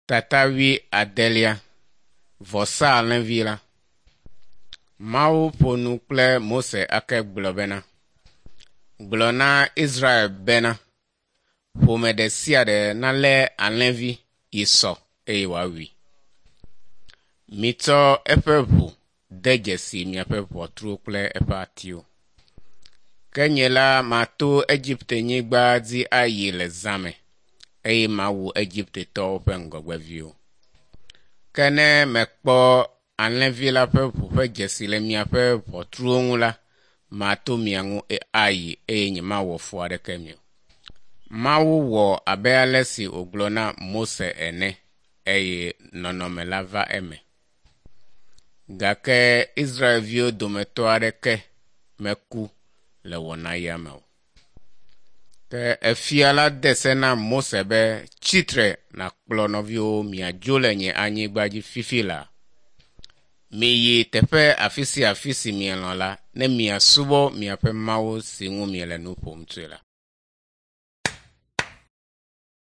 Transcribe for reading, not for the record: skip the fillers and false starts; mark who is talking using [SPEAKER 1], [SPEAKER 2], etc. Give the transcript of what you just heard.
[SPEAKER 1] Tatavi Adelia, Vosa Lenvila. Mawu ponu kple Mose ake gblɔ bena. Gblɔ na Israel bena. Ƒome ɖe sia ɖe nalé alẽvi yi sɔ eye wòawi. Mitsɔ eƒe ʋu de dzesi miaƒe ʋɔtruwo kple eƒe atiwo. Ke nye la mato Egiptenyigba dzi ayi le zã me, eye mawu Egiptetɔwo ƒe ŋgɔgbeviwo. Ke ne mekpɔ alẽvi la ƒe ʋu ƒe dzesi le miaƒe ʋɔtruwo ŋu la, mato mia ŋu ayi eye nyemawɔ fu aɖeke mi o. Mawu wɔ abe ale si wògblɔ na Mose ene, eye nɔnɔme la va eme. Gake Israelviwo dometɔ aɖeke meku le wɔna ya me o. Ke efia la de se na Mose be tsitre nakplɔ nɔviwo miadzo le nye anyigba dzi fifi la. Miyi teƒe afi si mielɔ̃ la, ne miasubɔ miaƒe Mawu si ŋu miele nu ƒom tsoe la.